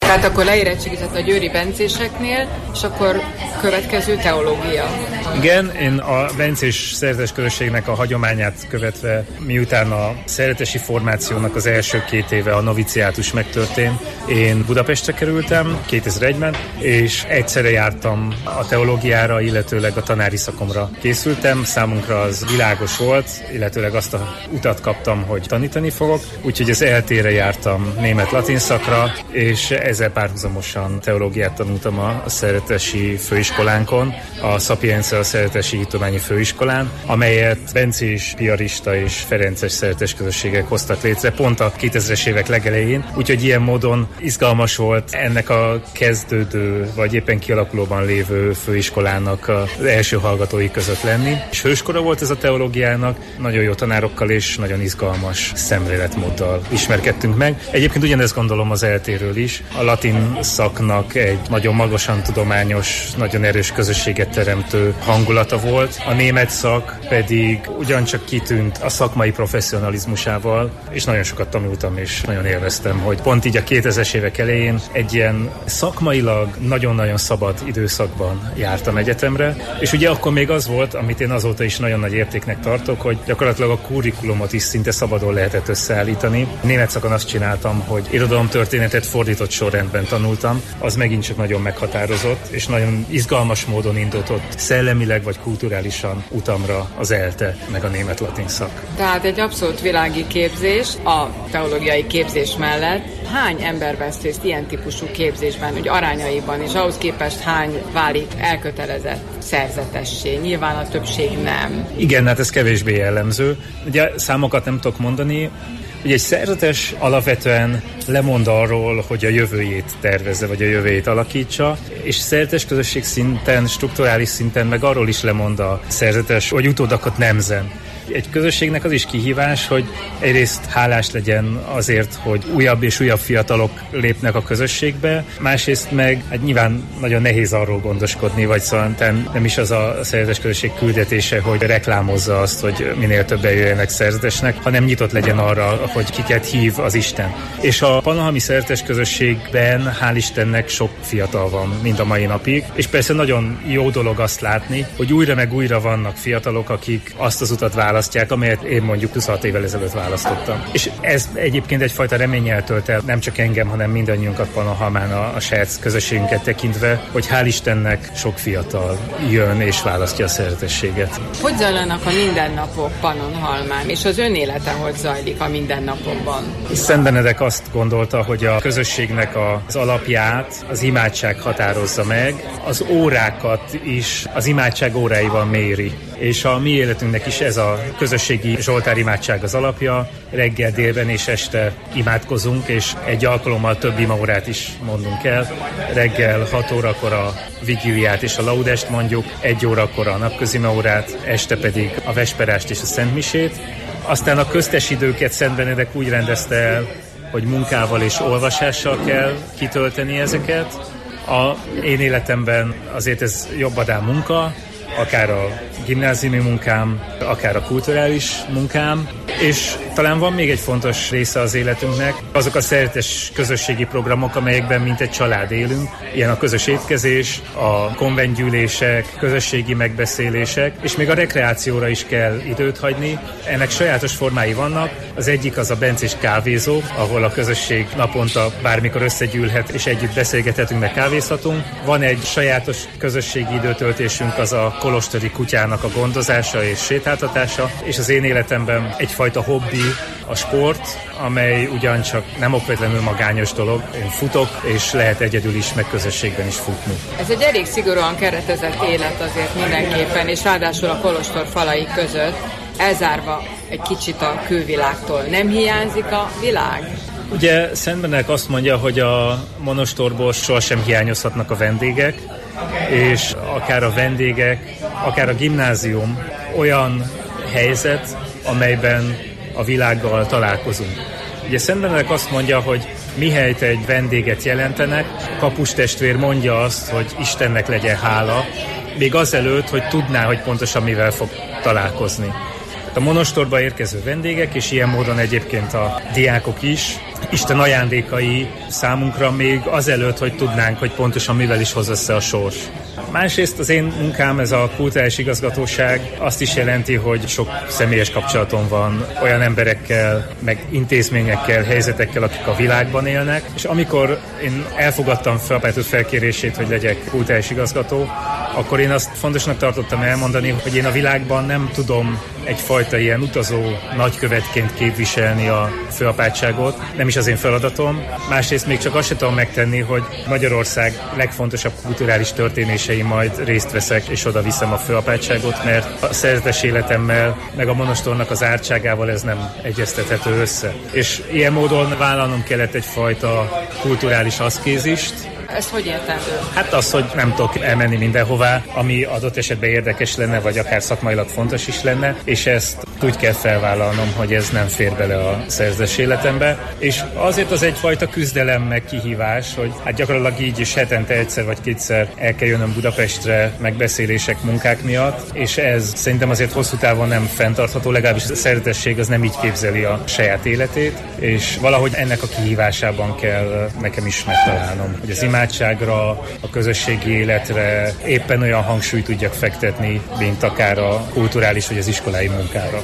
Tehát akkor leérettségizett a győri bencéseknél, és akkor következő teológia. Igen, én a bencés szerzetes közösségnek a hagyományát követve, miután a szerzetesi formációnak az első két éve a noviciátus megtörtént, én Budapestre kerültem kétezer-egyben, és egyszerre jártam a teológiára, illetőleg a tanári szakomra készültem. Számunkra az világos volt, illetőleg azt a utat kaptam, hogy tanítani fogok, úgyhogy az é el té-re jártam német-latin szakra, és ezzel párhuzamosan teológiát tanultam a szerzetesi főiskolánkon, a Sapienza a szerzetesi tudományi főiskolán, amelyet bencés, piarista és ferences szerzetes közösségek hoztak létre pont a kétezres évek legelején, úgyhogy ilyen módon izgalmas volt ennek a kezdődő, vagy éppen kialakulóban lévő főiskolának az első hallgatói között lenni. És hőskora volt ez a teológiának, nagyon jó tanárokkal és nagyon izgalmas szemléletmóddal ismerkedtünk meg. Egyébként ugyanezt gondolom az é el té-ről is. A latin szaknak egy nagyon magasan tudományos, nagyon erős közösséget teremtő hangulata volt. A német szak pedig ugyancsak kitűnt a szakmai professzionalizmusával, és nagyon sokat tanultam, és nagyon élveztem, hogy pont így a kétezres évek elején egy ilyen szakmailag nagyon-nagyon szabad időszakban jártam egyetemre, és ugye akkor még az volt, amit én azóta is nagyon nagy értéknek tartok, hogy gyakorlatilag a kurrikulumot is szinte szabadon lehetett összeállítani. Német szakon azt csináltam, hogy irodalomtörténetet fordított sorrendben tanultam, az megint csak nagyon meghatározott, és nagyon izgalmas módon indított szellemileg vagy kulturálisan utamra az é el té, meg a német-latin szak. Tehát egy abszolút világi képzés a teológiai képzés mellett. Hány ember vesz részt ilyen típusú képzésben, hogy arányaiban, és ahhoz képest hány válik elkötelezett szerzetessé? Nyilván a többség nem. Igen, hát ez kevésbé jellemző. Ugye számokat nem tudok mondani. Ugye egy szerzetes alapvetően lemond arról, hogy a jövőjét tervezze, vagy a jövőjét alakítsa, és szerzetes közösség szinten, strukturális szinten meg arról is lemond a szerzetes, hogy utódakat nemzen. Egy közösségnek az is kihívás, hogy egyrészt hálás legyen azért, hogy újabb és újabb fiatalok lépnek a közösségbe, másrészt meg hát nyilván nagyon nehéz arról gondoskodni, vagy szóval nem is az a szerzetes közösség küldetése, hogy reklámozza azt, hogy minél többen jöjjenek szerzetesnek, hanem nyitott legyen arra, hogy kiket hív az Isten. És a pannonhalmi szerzetes közösségben hál' Istennek sok fiatal van mind a mai napig, és persze nagyon jó dolog azt látni, hogy újra meg újra vannak fiatalok, akik azt az utat választják, amelyet én mondjuk huszonhat évvel ezelőtt választottam. És ez egyébként egyfajta reménnyel tölt el, nem csak engem, hanem mindannyiunkat Pannonhalmán a, a saját közösségünket tekintve, hogy hál' Istennek sok fiatal jön és választja a szerzetességet. Hogy zajlanak a mindennapok Pannonhalmán, és az önélete hogy zajlik a mindennapokban? Szent Benedek azt gondolta, hogy a közösségnek az alapját az imádság határozza meg, az órákat is az imádság óráival méri. És a mi életünknek is ez a közösségi zsoltár imádság az alapja. Reggel, délben és este imádkozunk, és egy alkalommal több imaórát is mondunk el. Reggel hat órakor a vigíliát és a laudest mondjuk, egy órakor a napközimaórát, este pedig a vesperást és a szentmisét. Aztán a köztes időket Szent Benedek úgy rendezte el, hogy munkával és olvasással kell kitölteni ezeket. A én életemben azért ez jobbadán munka, akár a gimnáziumi munkám, akár a kulturális munkám, és talán van még egy fontos része az életünknek, azok a szerzetes közösségi programok, amelyekben mint egy család élünk, ilyen a közös étkezés, a konventgyűlések, közösségi megbeszélések, és még a rekreációra is kell időt hagyni. Ennek sajátos formái vannak, az egyik az a bencés kávézó, ahol a közösség naponta bármikor összegyűlhet, és együtt beszélgethetünk, meg kávézhatunk. Van egy sajátos közösségi időtöltésünk, az a kolostori kutyának a gondozása és sétáltatása, és az én életemben egyfajta hobbi, a sport, amely ugyancsak nem okvetlenül magányos dolog. Én futok, és lehet egyedül is, meg közösségben is futni. Ez egy elég szigorúan keretezett élet azért mindenképpen, és ráadásul a kolostor falai között, elzárva egy kicsit a külvilágtól. Nem hiányzik a világ? Ugye Szent Benedek azt mondja, hogy a monostorból sohasem hiányozhatnak a vendégek, és akár a vendégek, akár a gimnázium olyan helyzet, amelyben a világgal találkozunk. Ugye Szent Benedek azt mondja, hogy mihelyt egy vendéget jelentenek, kapustestvér mondja azt, hogy Istennek legyen hála, még azelőtt, hogy tudná, hogy pontosan mivel fog találkozni. A monostorba érkező vendégek, és ilyen módon egyébként a diákok is Isten ajándékai számunkra még azelőtt, hogy tudnánk, hogy pontosan mivel is hoz össze a sors. Másrészt az én munkám, ez a kulturális igazgatóság azt is jelenti, hogy sok személyes kapcsolatom van olyan emberekkel, meg intézményekkel, helyzetekkel, akik a világban élnek, és amikor én elfogadtam Főapátot felkérését, hogy legyek kulturális igazgató, akkor én azt fontosnak tartottam elmondani, hogy én a világban nem tudom egyfajta ilyen utazó nagykövetként képviselni a főapátságot, nem is az én feladatom. Másrészt még csak azt sem tudom megtenni, hogy Magyarország legfontosabb kulturális történései majd részt veszek, és oda viszem a főapátságot, mert a szerzetes életemmel, meg a monostornak az ártságával ez nem egyeztethető össze. És ilyen módon vállalnom kellett egyfajta kulturális aszkézist. Ez hogy értendő? Hát az, hogy nem tudok elmenni mindenhová, ami adott esetben érdekes lenne, vagy akár szakmailag fontos is lenne, és ezt úgy kell felvállalnom, hogy ez nem fér bele a szerzetes életembe. És azért az egyfajta küzdelem meg kihívás, hogy hát gyakorlatilag így is hetente egyszer vagy kétszer el kell jönnöm Budapestre megbeszélések, munkák miatt, és ez szerintem azért hosszú távon nem fenntartható, legalábbis a szerzetesség az nem így képzeli a saját életét, és valahogy ennek a kihívásában kell nekem is megtalálnom, hogy az imádságra, a közösségi életre éppen olyan hangsúlyt tudjak fektetni, mint akár a kulturális vagy az iskolai munkára.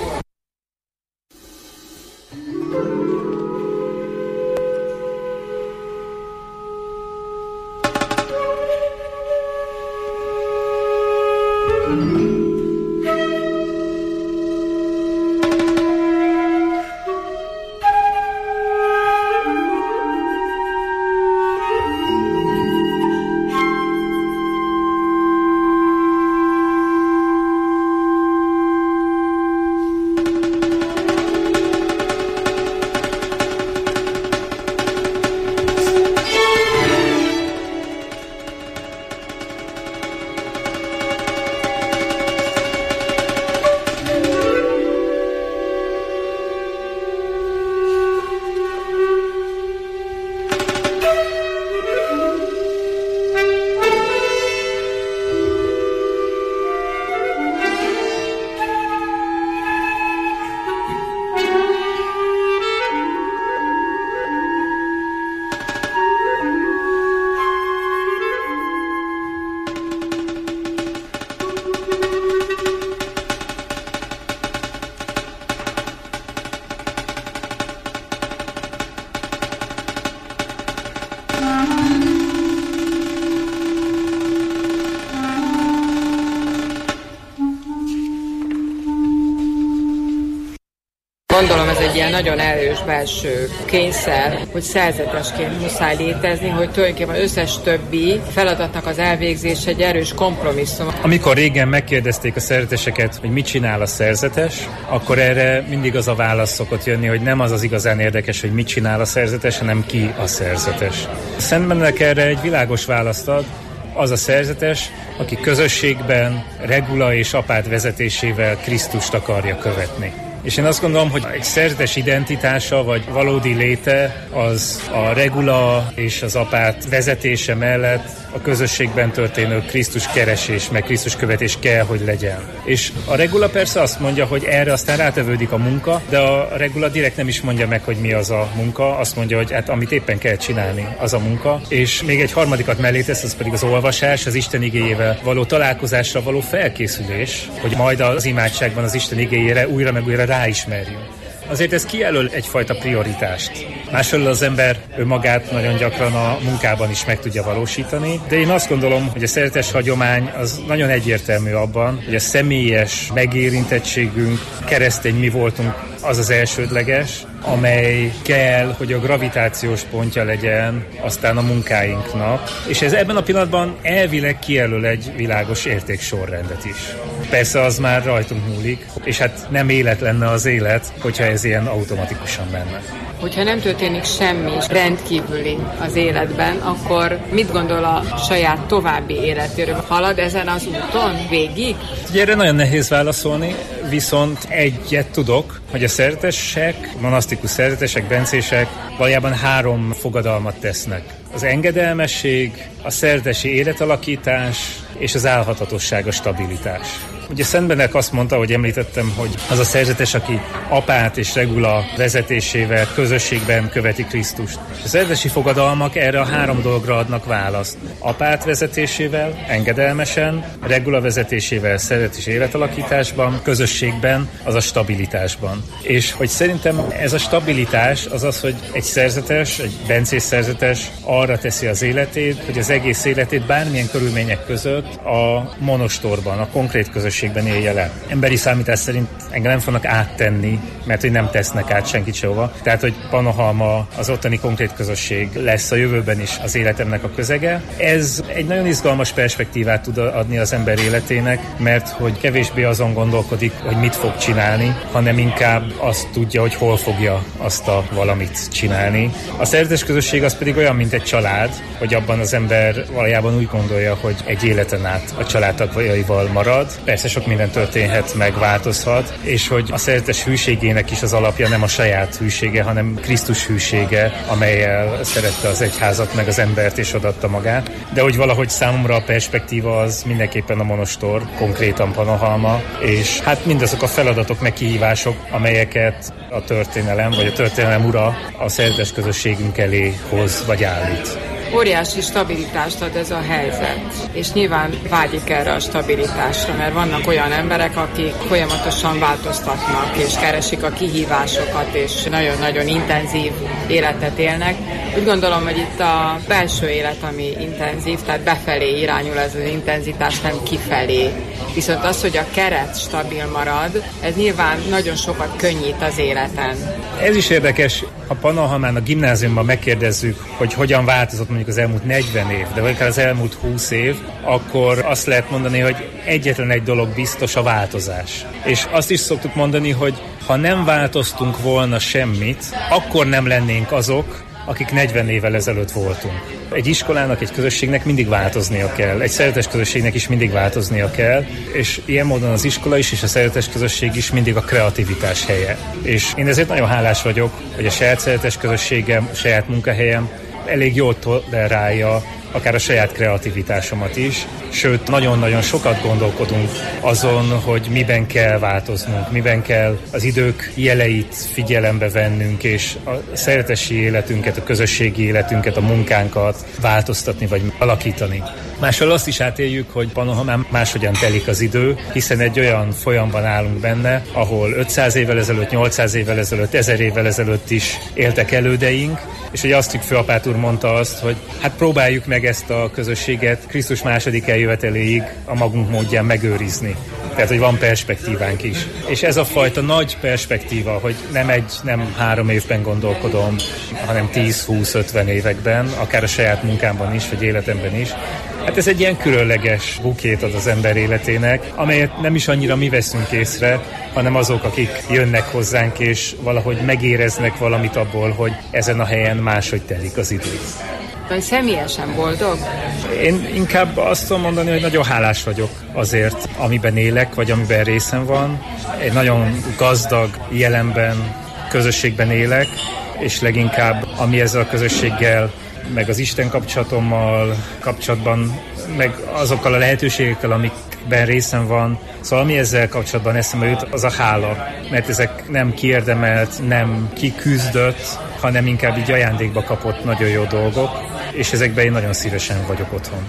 Gondolom ez egy ilyen nagyon erős belső kényszer, hogy szerzetesként muszáj létezni, hogy tulajdonképpen összes többi feladatnak az elvégzés egy erős kompromisszum. Amikor régen megkérdezték a szerzeteseket, hogy mit csinál a szerzetes, akkor erre mindig az a válasz szokott jönni, hogy nem az az igazán érdekes, hogy mit csinál a szerzetes, hanem ki a szerzetes. Szent Benedek erre egy világos választ ad, az a szerzetes, aki közösségben, regula és apát vezetésével Krisztust akarja követni. És én azt gondolom, hogy egy szerzetes identitása, vagy valódi léte, az a regula és az apát vezetése mellett a közösségben történő Krisztus keresés, meg Krisztus követés kell, hogy legyen. És a regula persze azt mondja, hogy erre aztán rátevődik a munka, de a regula direkt nem is mondja meg, hogy mi az a munka, azt mondja, hogy hát amit éppen kell csinálni, az a munka. És még egy harmadikat mellé tesz, az pedig az olvasás, az Isten igéjével való találkozásra való felkészülés, hogy majd az imádságban az Isten igéjére újra meg újra ráismerjünk. Azért ez kijelöl egyfajta prioritást. Másfelől az ember önmagát nagyon gyakran a munkában is meg tudja valósítani, de én azt gondolom, hogy a szerzetes hagyomány az nagyon egyértelmű abban, hogy a személyes megérintettségünk, keresztény mi voltunk, az az elsődleges, amely kell, hogy a gravitációs pontja legyen aztán a munkáinknak, és ez ebben a pillanatban elvileg kijelöl egy világos értéksorrendet is. Persze az már rajtunk múlik, és hát nem élet lenne az élet, hogyha ez ilyen automatikusan menne. Hogyha nem történik semmi rendkívüli az életben, akkor mit gondol a saját további életéről? Halad ezen az úton végig? Ugye erre nagyon nehéz válaszolni, viszont egyet tudok, hogy a szerzetesek, monasztikus szerzetesek, bencések valójában három fogadalmat tesznek. az engedelmesség, a szerzetesi életalakítás és az állhatatosság, a stabilitás. Ugye Szent Benedek azt mondta, hogy említettem, hogy az a szerzetes, aki apát és regula vezetésével közösségben követi Krisztust. A szerzetesi fogadalmak erre a három dologra adnak választ. Apát vezetésével, engedelmesen, regula vezetésével, szerzetes életalakításban, közösségben, az a stabilitásban. És hogy szerintem ez a stabilitás az az, hogy egy szerzetes, egy bencés szerzetes arra teszi az életét, hogy az egész életét bármilyen körülmények között a monostorban, a konkrét közösségben élje le. Emberi számítás szerint engem nem fognak áttenni, mert hogy nem tesznek át senkit sehova. Tehát, hogy Pannonhalma az ottani konkrét közösség lesz a jövőben is az életemnek a közege. Ez egy nagyon izgalmas perspektívát tud adni az ember életének, mert hogy kevésbé azon gondolkodik, hogy mit fog csinálni, hanem inkább azt tudja, hogy hol fogja azt a valamit csinálni. A szerzetes közösség az pedig olyan, mint egy család, hogy abban az ember valójában úgy gondolja, hogy egy életen át a családtagjaival marad. Persze sok minden történhet, meg változhat, és hogy a szerzetes hűségének is az alapja nem a saját hűsége, hanem Krisztus hűsége, amellyel szerette az egyházat, meg az embert, és odaadta magát. De hogy valahogy számomra a perspektíva az mindenképpen a monostor, konkrétan Pannonhalma, és hát mindazok a feladatok, meg kihívások, amelyeket a történelem, vagy a történelem ura a szerzetes közösségünk elé hoz, vagy állít. Óriási stabilitást ad ez a helyzet, és nyilván vágyik erre a stabilitásra, mert vannak olyan emberek, akik folyamatosan változtatnak, és keresik a kihívásokat, és nagyon-nagyon intenzív életet élnek. Úgy gondolom, hogy itt a belső élet, ami intenzív, tehát befelé irányul ez az intenzitás, nem kifelé. Viszont az, hogy a keret stabil marad, ez nyilván nagyon sokat könnyít az életen. Ez is érdekes, ha Pannonhalmán a gimnáziumban megkérdezzük, hogy hogyan változott mondjuk az elmúlt negyven év, de vagy az elmúlt húsz év, akkor azt lehet mondani, hogy egyetlen egy dolog biztos, a változás. És azt is szoktuk mondani, hogy ha nem változtunk volna semmit, akkor nem lennénk azok, akik negyven évvel ezelőtt voltunk. Egy iskolának, egy közösségnek mindig változnia kell, egy szerzetes közösségnek is mindig változnia kell, és ilyen módon az iskola is, és a szerzetes közösség is mindig a kreativitás helye. És én ezért nagyon hálás vagyok, hogy a saját szerzetes közösségem, a saját munkahelyem elég jól tolerálja akár a saját kreativitásomat is, sőt, nagyon-nagyon sokat gondolkodunk azon, hogy miben kell változnunk, miben kell az idők jeleit figyelembe vennünk, és a szeretesi életünket, a közösségi életünket, a munkánkat változtatni vagy alakítani. Másról azt is átéljük, hogy Pannonhalmán máshogyan telik az idő, hiszen egy olyan folyamban állunk benne, ahol ötszáz évvel ezelőtt, nyolcszáz évvel ezelőtt, ezer évvel ezelőtt is éltek elődeink, és hogy Asztik főapát úr mondta azt, hogy hát próbáljuk meg ezt a közösséget Krisztus második eljöveteléig a magunk módján megőrizni. Tehát, hogy van perspektívánk is. És ez a fajta nagy perspektíva, hogy nem egy, nem három évben gondolkodom, hanem tíz, húsz, ötven években, akár a saját munkámban is, vagy életemben is. Hát ez egy ilyen különleges bukét ad az ember életének, amelyet nem is annyira mi veszünk észre, hanem azok, akik jönnek hozzánk, és valahogy megéreznek valamit abból, hogy ezen a helyen máshogy telik az idő. Ön személyesen boldog? Én inkább azt tudom mondani, hogy nagyon hálás vagyok azért, amiben élek, vagy amiben részem van. Egy nagyon gazdag jelenben, közösségben élek, és leginkább ami ezzel a közösséggel, meg az Isten kapcsolatommal kapcsolatban, meg azokkal a lehetőségekkel, amikben részem van. Szóval ami ezzel kapcsolatban eszembe jut, az a hála. Mert ezek nem kiérdemelt, nem kiküzdött, hanem inkább így ajándékba kapott nagyon jó dolgok, és ezekben én nagyon szívesen vagyok otthon.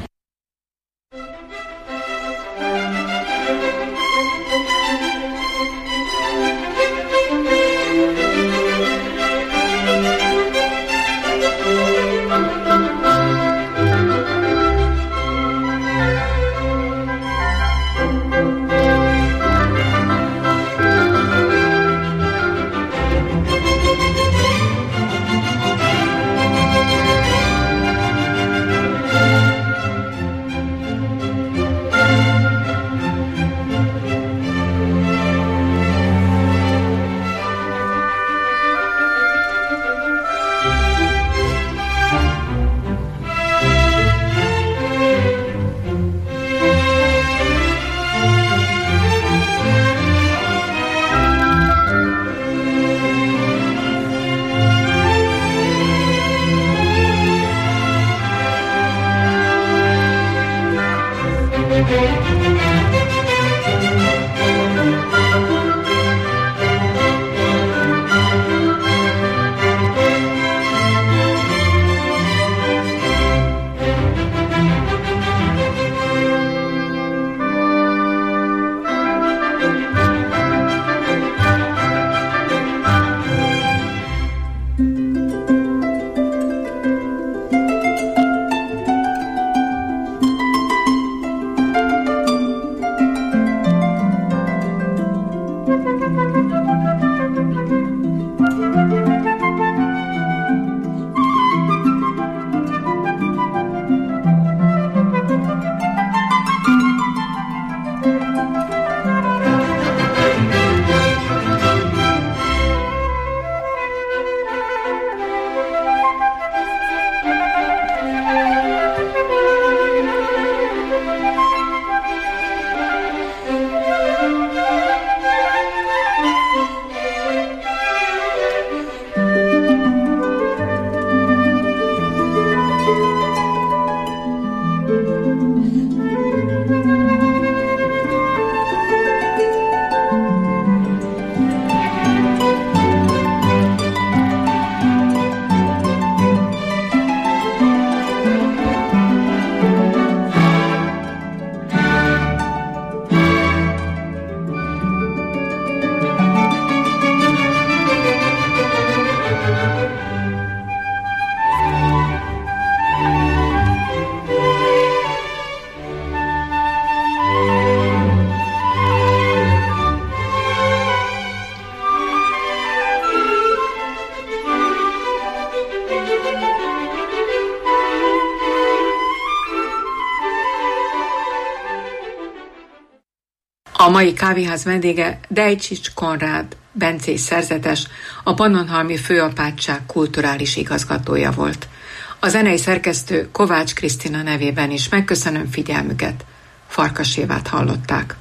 A mai kávéház vendége Dejcsics Konrád, bencés szerzetes, a Pannonhalmi Főapátság kulturális igazgatója volt. A zenei szerkesztő Kovács Krisztina nevében is megköszönöm figyelmüket. Farkas Évát hallották.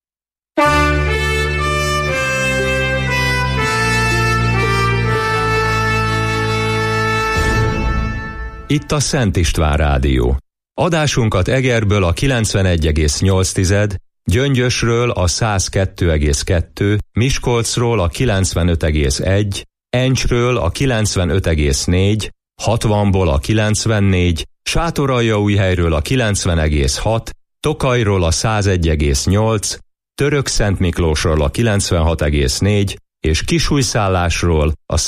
Itt a Szent István Rádió. Adásunkat Egerből a kilencvenegy egész nyolc, Gyöngyösről a száz kettő egész kettő, Miskolcról a kilencvenöt egész egy, Encsről a kilencvenöt egész négy, hatvanból a kilencvennégy, Sátoraljaújhelyről a kilencven egész hat, Tokajról a száz egy egész nyolc, Törökszentmiklósról a kilencvenhat egész négy és Kisújszállásról a